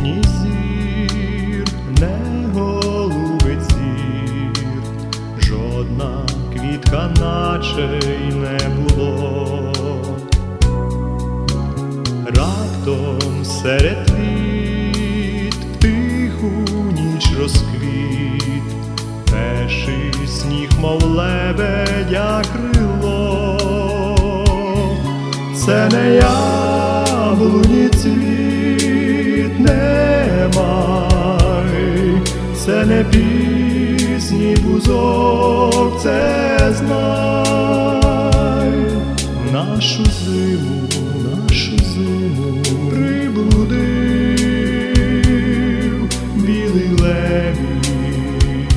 ні зір, не голубить зір, жодна квітка наче й не було. Раптом серед квіт в тиху ніч розквіт, перший сніг, мов лебедя крило. Це не яблуні цвіт, не май, це не пісні бузок, це знай. Нашу зиму приблудив білий лебідь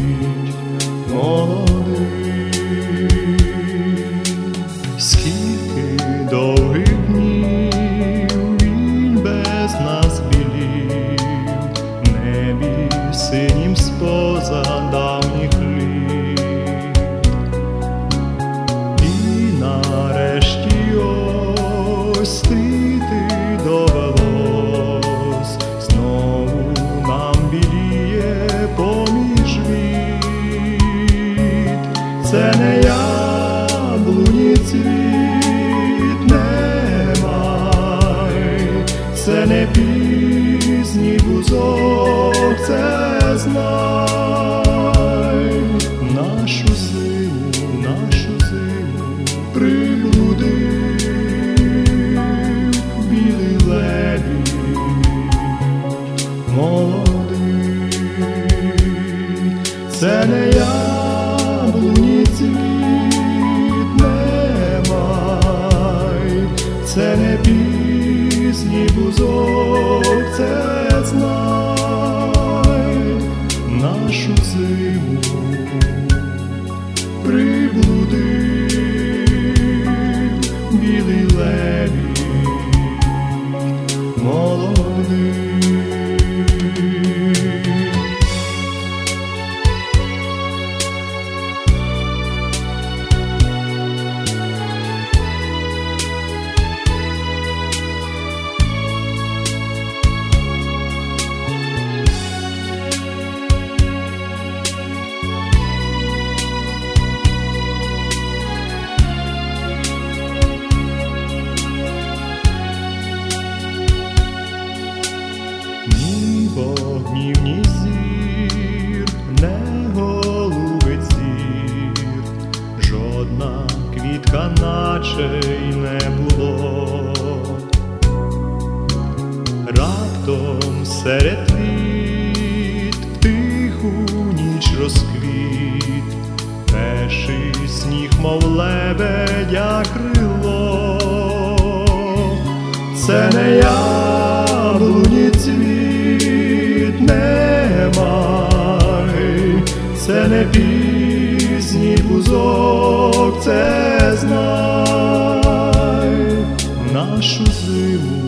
молодий. Скільки довгих днів він без нас білів, в небі синім споза давніх літ. І нарешті стити довелось, знову нам біліє поміж віт. Це не яблуні цвіт, не май, це не пісні бузок, це знай. Нашу зиму приблудив білий лебідь молодий. Це не яблуні цвіт, не май, це не пісні бузок, це знай. Нашу зиму приблудив білий лебідь молодий. Вогнів, ні зір, не голубить зір, жодна квітка наче й не було. Раптом серед квіт в тиху ніч розквіт, перший сніг, мов лебедя крило. Це не яблуні цвіт, не май, це не пісні бузок, це знай. Нашу зиму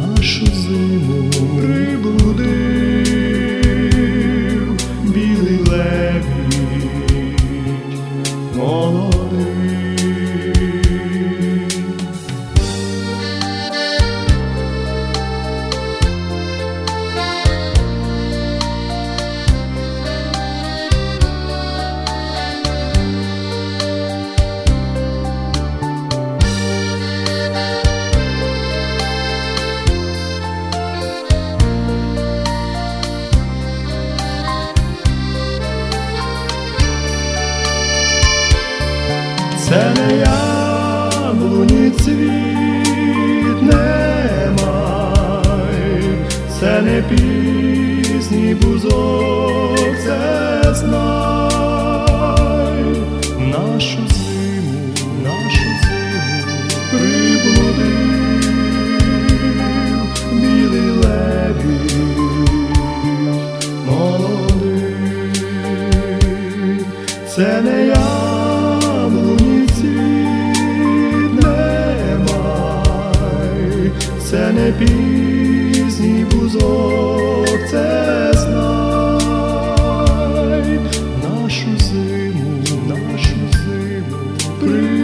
приблудив білий лебідь молодий. Це не яблуні цвіт, не май, це не пісні бузок, це знай. Нашу зиму приблудив білий лебідь молодий. Це не яблуні цвіт, не май, це не пісні бузок, це знай. Нашу зиму приблудив